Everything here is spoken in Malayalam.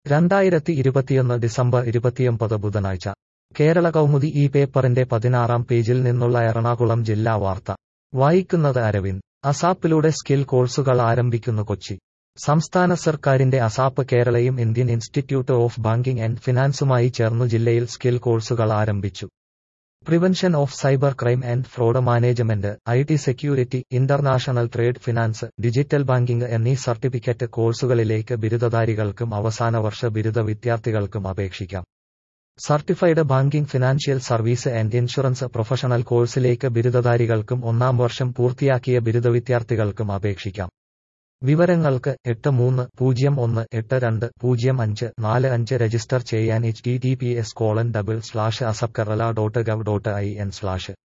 2021 ഡിസംബർ 29 ബുധനാഴ്ച കേരള കൗമുദി ഈ പേപ്പറിന്റെ 16-ാം പേജിൽ നിന്നുള്ള എറണാകുളം ജില്ലാ വാർത്ത വായിക്കുന്നത് അരവിന്ദ്. അസാപ്പിലൂടെ സ്കിൽ കോഴ്സുകൾ ആരംഭിക്കുന്നു കൊച്ചി. സംസ്ഥാന സർക്കാരിന്റെ അസാപ്പ് കേരളയും Indian institute of banking and ഫിനാൻസുമായി ചേർന്നു ജില്ലയിൽ സ്കിൽ കോഴ്സുകൾ ആരംഭിച്ചു. Prevention of cyber crime and fraud management, IT security, international trade finance, digital banking എന്നീ സർട്ടിഫിക്കറ്റ് കോഴ്സുകളിലേക്ക് ബിരുദധാരികൾക്കും അവസാനവർഷ ബിരുദ വിദ്യാർത്ഥികൾക്കും അപേക്ഷിക്കാം. Certified banking financial service and insurance professional കോഴ്സിലേക്ക് ബിരുദധാരികൾക്കും ഒന്നാം വർഷം പൂർത്തിയാക്കിയ ബിരുദ വിദ്യാർത്ഥികൾക്കും അപേക്ഷിക്കാം. വിവരങ്ങൾക്ക് 8301820545 രജിസ്റ്റർ ചെയ്യാൻ https://asapkerala.gov.in/